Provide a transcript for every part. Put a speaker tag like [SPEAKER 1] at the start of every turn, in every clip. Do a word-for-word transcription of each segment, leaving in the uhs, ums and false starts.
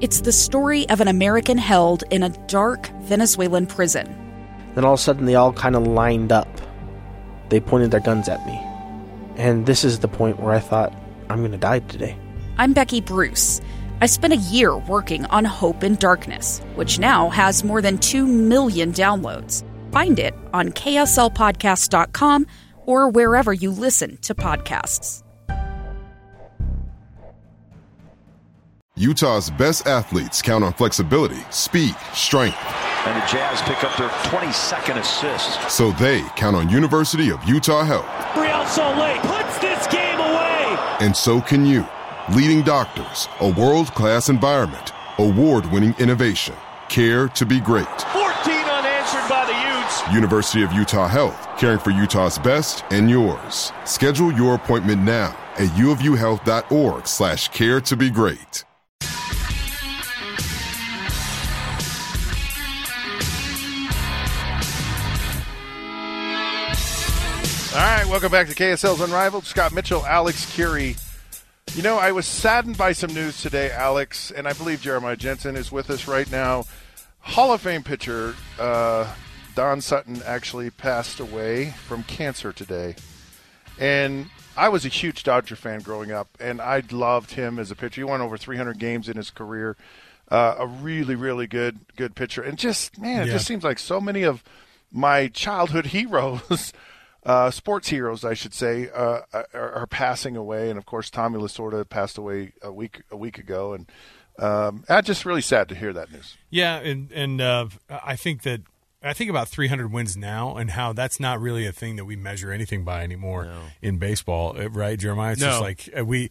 [SPEAKER 1] It's the story of an American held in a dark Venezuelan prison.
[SPEAKER 2] Then all of a sudden they all kind of lined up. They pointed their guns at me. And this is the point where I thought, I'm going to die today.
[SPEAKER 1] I'm Becky Bruce. I spent a year working on Hope in Darkness, which now has more than two million downloads. Find it on K S L podcast dot com or wherever you listen to podcasts.
[SPEAKER 3] Utah's best athletes count on flexibility, speed, strength.
[SPEAKER 4] And the Jazz pick up their twenty-second assist.
[SPEAKER 3] So they count on University of Utah Health.
[SPEAKER 5] Real Salt Lake puts this game away.
[SPEAKER 3] And so can you. Leading doctors, a world-class environment, award-winning innovation, care to be great.
[SPEAKER 5] fourteen unanswered by the Utes.
[SPEAKER 3] University of Utah Health, caring for Utah's best and yours. Schedule your appointment now at uofuhealth.org slash care to be great.
[SPEAKER 6] All right, welcome back to K S L's Unrivaled. Scott Mitchell, Alex Curie. You know, I was saddened by some news today, Alex, and I believe Jeremiah Jensen is with us right now. Hall of Fame pitcher uh, Don Sutton actually passed away from cancer today. And I was a huge Dodger fan growing up, and I loved him as a pitcher. He won over three hundred games in his career. Uh, a really, really good good pitcher. And just, man, it
[SPEAKER 7] Yeah.
[SPEAKER 6] just seems like so many of my childhood heroes – Uh, sports heroes, I should say, uh, are, are passing away, and of course, Tommy Lasorda passed away a week a week ago, and um, I'm just really sad to hear that news.
[SPEAKER 7] Yeah, and and uh, I think that I think about three hundred wins now, and how that's not really a thing that we measure anything by anymore
[SPEAKER 8] No.
[SPEAKER 7] in baseball, right, Jeremiah? It's
[SPEAKER 8] No.
[SPEAKER 7] just like uh, we.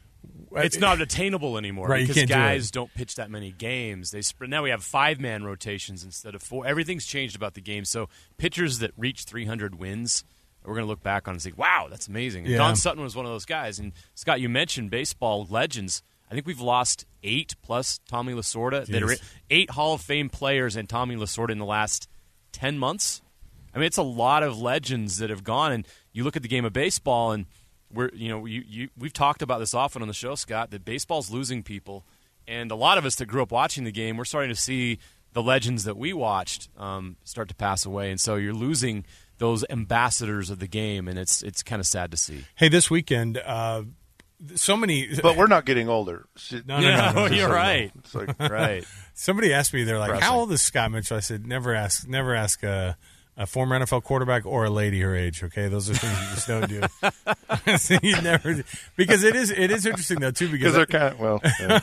[SPEAKER 8] It's not attainable anymore
[SPEAKER 7] Right, you
[SPEAKER 8] because
[SPEAKER 7] can't do
[SPEAKER 8] guys
[SPEAKER 7] it.
[SPEAKER 8] don't pitch that many games. They sp- now we have five man rotations instead of four. Everything's changed about the game. So pitchers that reach three hundred wins, we're going to look back on and say, wow, that's amazing. And
[SPEAKER 7] Yeah.
[SPEAKER 8] Don Sutton was one of those guys. And, Scott, you mentioned baseball legends. I think we've lost eight plus Tommy Lasorda. That are eight Hall of Fame players and Tommy Lasorda in the last ten months. I mean, it's a lot of legends that have gone. And you look at the game of baseball, and we're you know you, you we've talked about this often on the show, Scott, that baseball's losing people. And a lot of us that grew up watching the game, we're starting to see the legends that we watched um, start to pass away. And so you're losing those ambassadors of the game, and it's it's kind of sad to see.
[SPEAKER 7] Hey, this weekend, uh, so many.
[SPEAKER 6] But we're not getting older.
[SPEAKER 7] No, no, no, no, no.
[SPEAKER 8] You're right.
[SPEAKER 6] It's like,
[SPEAKER 8] right.
[SPEAKER 7] Somebody asked me, they're like,
[SPEAKER 8] Pressing.
[SPEAKER 7] "How old is Scott Mitchell?" I said, "Never ask, never ask a, a former N F L quarterback or a lady her age." Okay, those are things you just don't do. So you never, because it is it is interesting though too because
[SPEAKER 6] because they're kind of, well, yeah.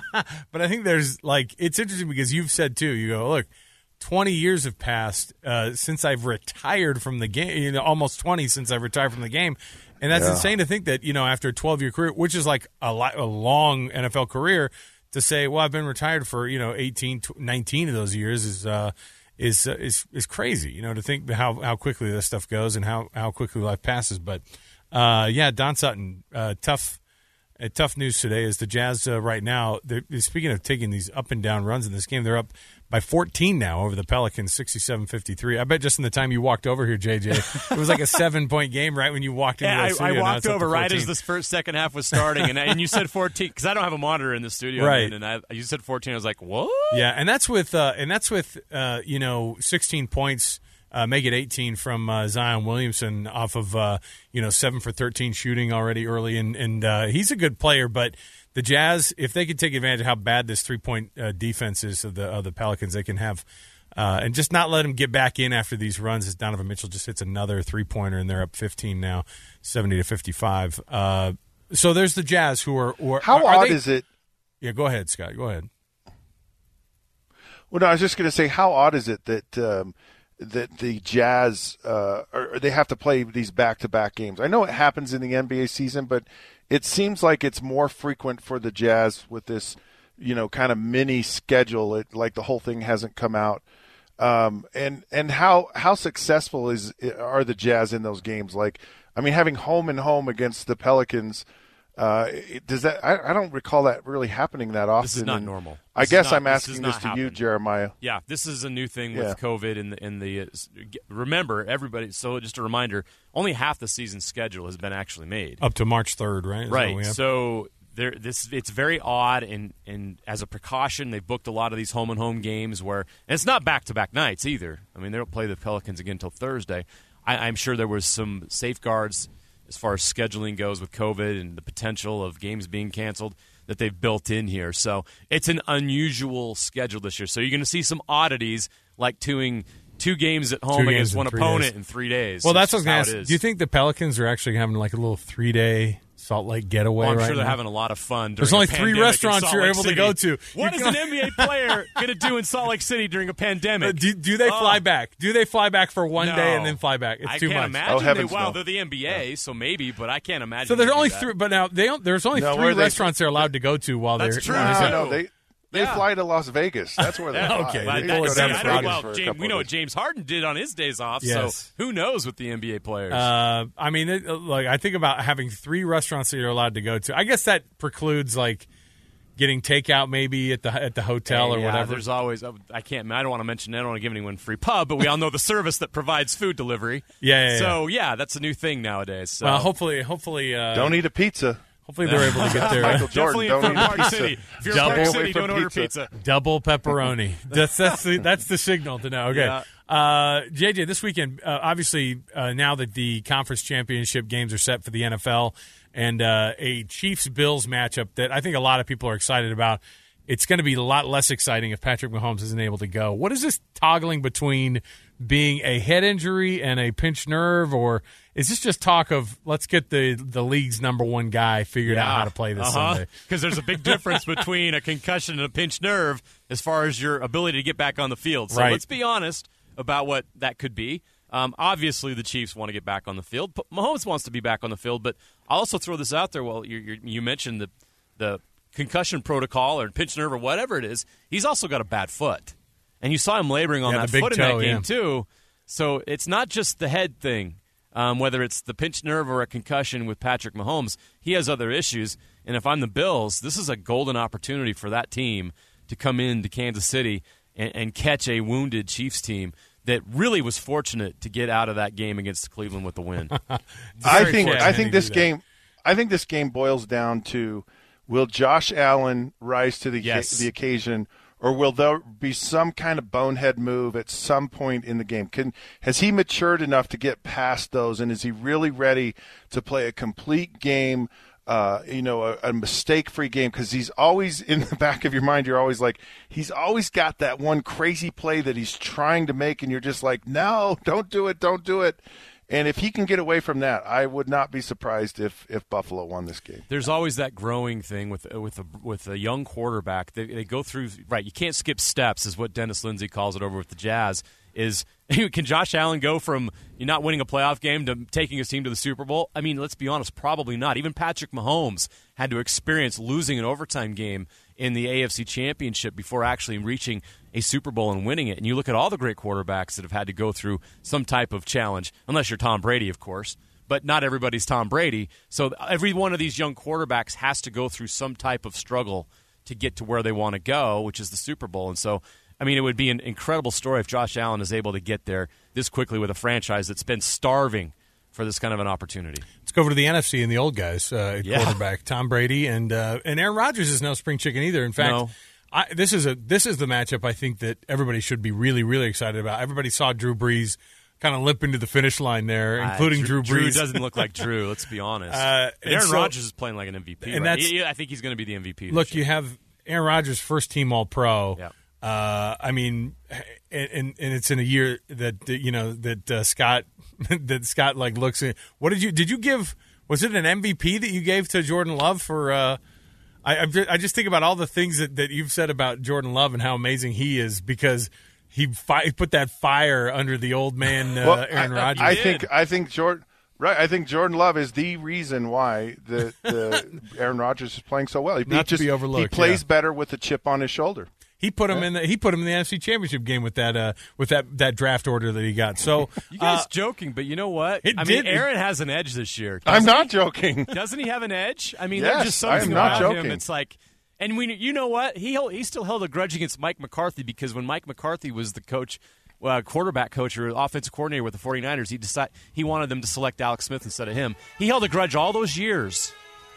[SPEAKER 7] But I think there's like it's interesting because you've said too. You go, look, twenty years have passed uh, since I've retired from the game. You know, almost twenty since I've retired from the game, and that's
[SPEAKER 6] Yeah.
[SPEAKER 7] insane to think that you know after a twelve year career, which is like a, li- a long N F L career, to say, well, I've been retired for you know eighteen, nineteen of those years is uh, is uh, is is crazy. You know, to think how how quickly this stuff goes and how how quickly life passes. But uh, yeah, Don Sutton, uh, tough. Uh, tough news today is the Jazz uh, right now, they're, speaking of taking these up and down runs in this game, they're up by fourteen now over the Pelicans, sixty-seven fifty-three. I bet just in the time you walked over here, J J, it was like a seven-point game right when you walked into
[SPEAKER 8] Yeah,
[SPEAKER 7] the
[SPEAKER 8] I,
[SPEAKER 7] studio.
[SPEAKER 8] I
[SPEAKER 7] Now
[SPEAKER 8] walked
[SPEAKER 7] it's up to
[SPEAKER 8] over right
[SPEAKER 7] fourteen.
[SPEAKER 8] as this first second half was starting, and, I, and you said fourteen because I don't have a monitor in the studio.
[SPEAKER 7] Right.
[SPEAKER 8] And I, you said fourteen. I was like, what?
[SPEAKER 7] Yeah, and that's with uh, and that's with uh, you know sixteen points. Uh, make it eighteen from uh, Zion Williamson off of uh, you know seven for thirteen shooting already early, and and uh, he's a good player. But the Jazz, if they could take advantage of how bad this three point uh, defense is of the of the Pelicans, they can have uh, and just not let them get back in after these runs. As Donovan Mitchell just hits another three pointer, and they're up fifteen now, seventy to fifty five. Uh, so there's the Jazz who are. Or,
[SPEAKER 6] How
[SPEAKER 7] are
[SPEAKER 6] odd
[SPEAKER 7] they,
[SPEAKER 6] is it?
[SPEAKER 7] Yeah, go ahead, Scott. Go ahead.
[SPEAKER 6] Well, no, I was just going to say, how odd is it that um, that the Jazz uh, or they have to play these back-to-back games? I know it happens in the N B A season, but it seems like it's more frequent for the Jazz with this, you know, kind of mini schedule. It like the whole thing hasn't come out. Um, and and how how successful is are the Jazz in those games? Like, I mean, having home and home against the Pelicans. Uh, does that? I, I don't recall that really happening that often.
[SPEAKER 8] This is not
[SPEAKER 6] and
[SPEAKER 8] normal. This
[SPEAKER 6] I
[SPEAKER 8] is
[SPEAKER 6] guess
[SPEAKER 8] not-
[SPEAKER 6] I'm
[SPEAKER 8] this
[SPEAKER 6] asking
[SPEAKER 8] does
[SPEAKER 6] this,
[SPEAKER 8] not
[SPEAKER 6] to you,
[SPEAKER 8] happen.
[SPEAKER 6] Jeremiah.
[SPEAKER 8] Yeah, this is a new thing
[SPEAKER 6] Yeah.
[SPEAKER 8] with COVID and the, and the uh, remember everybody. So just a reminder: only half the season schedule has been actually made
[SPEAKER 7] Up to March third, right? Is that what we
[SPEAKER 8] Right.
[SPEAKER 7] have?
[SPEAKER 8] So There, this it's very odd, and, and as a precaution, they've booked a lot of these home and home games where, and it's not back to back nights either. I mean, they don't play the Pelicans again until Thursday. I, I'm sure there was some safeguards as far as scheduling goes with COVID and the potential of games being canceled that they've built in here. So it's an unusual schedule this year. So you're going to see some oddities like doing two games at home
[SPEAKER 7] two
[SPEAKER 8] against one opponent
[SPEAKER 7] days.
[SPEAKER 8] in three days.
[SPEAKER 7] Well, that's
[SPEAKER 8] what
[SPEAKER 7] what I was going to ask. Do you think the Pelicans are actually having like a little three-day Salt Lake getaway
[SPEAKER 8] well, I'm
[SPEAKER 7] right
[SPEAKER 8] sure they're
[SPEAKER 7] now?
[SPEAKER 8] having a lot of fun.
[SPEAKER 7] There's only three restaurants
[SPEAKER 8] in Salt
[SPEAKER 7] you're
[SPEAKER 8] Lake
[SPEAKER 7] able
[SPEAKER 8] City.
[SPEAKER 7] to go to.
[SPEAKER 8] What
[SPEAKER 7] you
[SPEAKER 8] is an N B A player going to do in Salt Lake City during a pandemic?
[SPEAKER 7] Do, do they fly
[SPEAKER 8] oh.
[SPEAKER 7] back? Do they fly back for one
[SPEAKER 8] no.
[SPEAKER 7] day and then fly back? It's
[SPEAKER 8] I
[SPEAKER 7] too
[SPEAKER 8] can't
[SPEAKER 7] much.
[SPEAKER 8] imagine.
[SPEAKER 6] Oh,
[SPEAKER 8] they, well,
[SPEAKER 6] no.
[SPEAKER 8] they're the N B A, yeah. so maybe, but I can't imagine.
[SPEAKER 7] So there's only
[SPEAKER 8] that.
[SPEAKER 7] three, but now they don't, there's only
[SPEAKER 6] no,
[SPEAKER 7] three
[SPEAKER 6] they,
[SPEAKER 7] restaurants they're allowed to go to while
[SPEAKER 8] That's
[SPEAKER 7] they're.
[SPEAKER 8] true.
[SPEAKER 7] while
[SPEAKER 6] No,
[SPEAKER 7] they're-
[SPEAKER 6] no, they they
[SPEAKER 8] Yeah.
[SPEAKER 6] fly to Las Vegas. That's where they fly.
[SPEAKER 7] Okay,
[SPEAKER 6] They
[SPEAKER 7] they
[SPEAKER 6] go
[SPEAKER 7] go
[SPEAKER 6] down
[SPEAKER 7] down
[SPEAKER 6] to
[SPEAKER 7] to
[SPEAKER 8] I know,
[SPEAKER 6] Vegas
[SPEAKER 8] well,
[SPEAKER 6] for a
[SPEAKER 8] James,
[SPEAKER 6] couple
[SPEAKER 8] we
[SPEAKER 6] of
[SPEAKER 8] know what
[SPEAKER 6] days.
[SPEAKER 8] James Harden did on his days off.
[SPEAKER 7] Yes.
[SPEAKER 8] So who knows with the N B A players?
[SPEAKER 7] Uh, I mean, it, like I think about having three restaurants that you're allowed to go to. I guess that precludes like getting takeout maybe at the at the hotel or
[SPEAKER 8] yeah,
[SPEAKER 7] whatever.
[SPEAKER 8] There's always I can't I don't want to mention I don't want to give anyone free pub, but we all know the service that provides food delivery.
[SPEAKER 7] Yeah, yeah,
[SPEAKER 8] So yeah, that's a new thing nowadays. So.
[SPEAKER 7] Well, hopefully, hopefully, uh,
[SPEAKER 6] Don't eat a pizza.
[SPEAKER 7] hopefully they're able to get their
[SPEAKER 6] Michael Jordan,
[SPEAKER 8] Definitely
[SPEAKER 6] don't
[SPEAKER 8] in
[SPEAKER 6] eat a
[SPEAKER 8] Park
[SPEAKER 6] pizza.
[SPEAKER 8] City. If you're
[SPEAKER 7] Double
[SPEAKER 8] in Park
[SPEAKER 6] away
[SPEAKER 8] City,
[SPEAKER 6] from
[SPEAKER 8] don't order
[SPEAKER 6] pizza.
[SPEAKER 8] pizza.
[SPEAKER 7] double pepperoni. that's that's the, that's the signal to know. Okay,
[SPEAKER 8] Yeah.
[SPEAKER 7] uh, J J, this weekend, uh, obviously, uh, now that the conference championship games are set for the N F L, and uh, a Chiefs Bills matchup that I think a lot of people are excited about. It's going to be a lot less exciting if Patrick Mahomes isn't able to go. What is this toggling between being a head injury and a pinched nerve, or is this just talk of let's get the, the league's number one guy figured out how to play this
[SPEAKER 8] uh-huh.
[SPEAKER 7] Sunday?
[SPEAKER 8] Because there's a big difference between a concussion and a pinched nerve as far as your ability to get back on the field. So
[SPEAKER 7] Right.
[SPEAKER 8] let's be honest about what that could be. Um, obviously, the Chiefs want to get back on the field. But Mahomes wants to be back on the field, but I'll also throw this out there. Well, you, you, you mentioned the the concussion protocol or pinched nerve or whatever it is. He's also got a bad foot, and you saw him laboring on
[SPEAKER 7] Yeah,
[SPEAKER 8] that
[SPEAKER 7] the big
[SPEAKER 8] foot
[SPEAKER 7] toe,
[SPEAKER 8] in that game
[SPEAKER 7] yeah.
[SPEAKER 8] too. So it's not just the head thing. Um, whether it's the pinched nerve or a concussion with Patrick Mahomes, he has other issues. And if I'm the Bills, this is a golden opportunity for that team to come into Kansas City and, and catch a wounded Chiefs team that really was fortunate to get out of that game against Cleveland with the win.
[SPEAKER 6] I
[SPEAKER 7] Very
[SPEAKER 6] think
[SPEAKER 7] fortunate
[SPEAKER 6] I
[SPEAKER 7] to
[SPEAKER 6] think
[SPEAKER 7] do
[SPEAKER 6] this
[SPEAKER 7] that.
[SPEAKER 6] game I think this game boils down to will Josh Allen rise to the
[SPEAKER 8] Yes.
[SPEAKER 6] the occasion, or will there be some kind of bonehead move at some point in the game? Can has he matured enough to get past those, and is he really ready to play a complete game? Uh, you know, a, a mistake-free game, because he's always in the back of your mind. You're always like, he's always got that one crazy play that he's trying to make, and you're just like, no, don't do it, don't do it. And if he can get away from that, I would not be surprised if, if Buffalo won this game.
[SPEAKER 8] There's always that growing thing with with a with a young quarterback. They, they go through right. You can't skip steps, is what Dennis Lindsey calls it over with the Jazz. Is can Josh Allen go from you not winning a playoff game to taking his team to the Super Bowl? I mean, let's be honest, probably not. Even Patrick Mahomes had to experience losing an overtime game in the A F C Championship before actually reaching a Super Bowl and winning it. And you look at all the great quarterbacks that have had to go through some type of challenge, unless you're Tom Brady, of course. But not everybody's Tom Brady. So every one of these young quarterbacks has to go through some type of struggle to get to where they want to go, which is the Super Bowl. And so, I mean, it would be an incredible story if Josh Allen is able to get there this quickly with a franchise that's been starving for this kind of an opportunity.
[SPEAKER 7] Let's go over to the N F C and the old guys uh, at
[SPEAKER 8] Yeah.
[SPEAKER 7] quarterback. Tom Brady and uh, and Aaron Rodgers is no spring chicken either. In fact,
[SPEAKER 8] No.
[SPEAKER 7] I, this is a this is the matchup I think that everybody should be really really excited about. Everybody saw Drew Brees kind of limp into the finish line there, including
[SPEAKER 8] Uh,
[SPEAKER 7] Drew,
[SPEAKER 8] Drew
[SPEAKER 7] Brees.
[SPEAKER 8] doesn't look like Drew, let's be honest.
[SPEAKER 7] Uh,
[SPEAKER 8] and Aaron
[SPEAKER 7] and so-
[SPEAKER 8] Rodgers is playing like an M V P.
[SPEAKER 7] and
[SPEAKER 8] right?
[SPEAKER 7] that's-
[SPEAKER 8] He- I think he's going to be the M V P. this
[SPEAKER 7] Look,
[SPEAKER 8] year.
[SPEAKER 7] you have Aaron Rodgers, first team All Pro.
[SPEAKER 8] Yep.
[SPEAKER 7] Uh, I mean, and, and and it's in a year that that, you know that uh, Scott that Scott like looks at. What did you did you give? Was it an M V P that you gave to Jordan Love for? Uh, I I'm just, I just think about all the things that, that you've said about Jordan Love and how amazing he is because he, fi- he put that fire under the old man uh,
[SPEAKER 6] Well,
[SPEAKER 7] Aaron
[SPEAKER 6] I,
[SPEAKER 7] Rodgers.
[SPEAKER 6] I think I think Jordan right. I think Jordan Love is the reason why the, the Aaron Rodgers is playing so well. He,
[SPEAKER 7] Not
[SPEAKER 6] he
[SPEAKER 7] to
[SPEAKER 6] just,
[SPEAKER 7] be overlooked,
[SPEAKER 6] He plays
[SPEAKER 7] yeah.
[SPEAKER 6] better with a chip on his shoulder.
[SPEAKER 7] He put him in the he put him in the N F C Championship game with that uh, with that, that draft order that he got. So
[SPEAKER 8] You guys
[SPEAKER 7] uh,
[SPEAKER 8] joking, but you know what?
[SPEAKER 7] it
[SPEAKER 8] I mean,
[SPEAKER 7] did-
[SPEAKER 8] Aaron has an edge this year.
[SPEAKER 6] I'm
[SPEAKER 8] doesn't
[SPEAKER 6] not
[SPEAKER 8] he?
[SPEAKER 6] joking.
[SPEAKER 8] Doesn't he have an edge? I mean,
[SPEAKER 6] Yes,
[SPEAKER 8] there's just
[SPEAKER 6] I am
[SPEAKER 8] something
[SPEAKER 6] not
[SPEAKER 8] about him.
[SPEAKER 6] joking.
[SPEAKER 8] It's like, and we, you know what? He held- he still held a grudge against Mike McCarthy because when Mike McCarthy was the coach, uh, quarterback coach or offensive coordinator with the 49ers, he decided he wanted them to select Alex Smith instead of him. He held a grudge all those years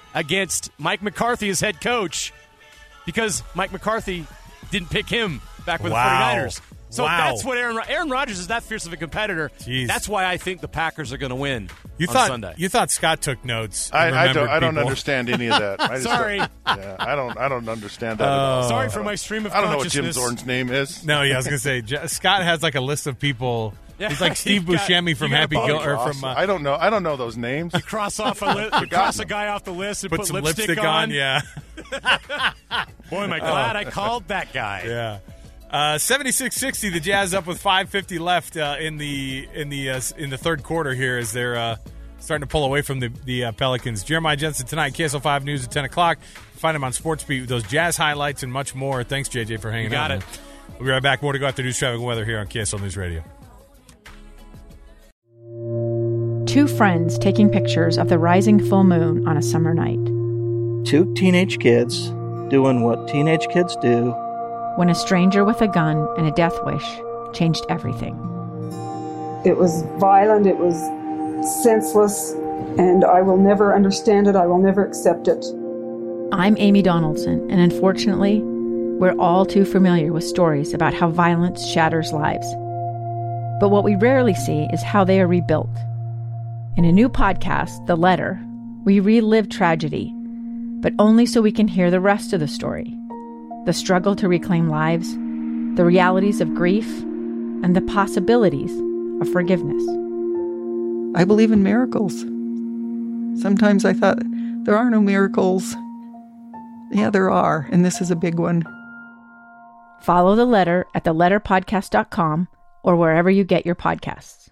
[SPEAKER 8] against Mike McCarthy as head coach because Mike McCarthy didn't pick him back with
[SPEAKER 7] wow.
[SPEAKER 8] the 49ers. So
[SPEAKER 7] wow.
[SPEAKER 8] that's what Aaron Aaron Rodgers is that fierce of a competitor.
[SPEAKER 7] Jeez.
[SPEAKER 8] That's why I think the Packers are going to win
[SPEAKER 7] you
[SPEAKER 8] on
[SPEAKER 7] thought,
[SPEAKER 8] Sunday.
[SPEAKER 7] You thought Scott took notes.
[SPEAKER 6] I, I don't. I don't
[SPEAKER 7] people.
[SPEAKER 6] understand any of that. I just
[SPEAKER 8] Sorry.
[SPEAKER 6] Don't, yeah, I don't. I don't understand that.
[SPEAKER 7] Oh.
[SPEAKER 6] At all.
[SPEAKER 8] Sorry for my stream of
[SPEAKER 6] I don't know what Jim
[SPEAKER 8] consciousness.
[SPEAKER 6] Zorn's name is.
[SPEAKER 7] No, yeah, I was going to say J- Scott has like a list of people.
[SPEAKER 8] Yeah,
[SPEAKER 7] He's like Steve
[SPEAKER 8] you got-
[SPEAKER 7] Buscemi from
[SPEAKER 8] you got
[SPEAKER 7] Happy
[SPEAKER 8] Bobby
[SPEAKER 7] Gil or
[SPEAKER 6] Cross.
[SPEAKER 7] from. Uh,
[SPEAKER 6] I don't know. I don't know those names.
[SPEAKER 8] You cross off a li- you cross a guy off the list and
[SPEAKER 7] put,
[SPEAKER 8] put,
[SPEAKER 7] some
[SPEAKER 8] lipstick,
[SPEAKER 7] lipstick on. Yeah,
[SPEAKER 8] Boy, am I glad I called that guy.
[SPEAKER 7] yeah. Uh, seventy-six sixty, the Jazz up with five fifty left uh, in the in the uh, in the third quarter here as they're uh, starting to pull away from the the uh, Pelicans. Jeremiah Jensen tonight, K S L five News at ten o'clock. Find him on SportsBeat with those Jazz highlights and much more. Thanks, J J, for hanging
[SPEAKER 8] You got
[SPEAKER 7] out.
[SPEAKER 8] it.
[SPEAKER 7] We'll be right back. More to go after news, traffic, and weather here on K S L News Radio.
[SPEAKER 9] Two friends taking pictures of the rising full moon on a summer night.
[SPEAKER 10] Two teenage kids doing what teenage kids do.
[SPEAKER 9] When a stranger with a gun and a death wish changed everything.
[SPEAKER 11] It was violent, it was senseless, and I will never understand it, I will never accept it.
[SPEAKER 9] I'm Amy Donaldson, and unfortunately, we're all too familiar with stories about how violence shatters lives. But what we rarely see is how they are rebuilt. In a new podcast, The Letter, we relive tragedy, but only so we can hear the rest of the story. The struggle to reclaim lives, the realities of grief, and the possibilities of forgiveness.
[SPEAKER 12] I believe in miracles. Sometimes I thought, there are no miracles. Yeah, there are, and this is a big one.
[SPEAKER 9] Follow The Letter at the letter podcast dot com or wherever you get your podcasts.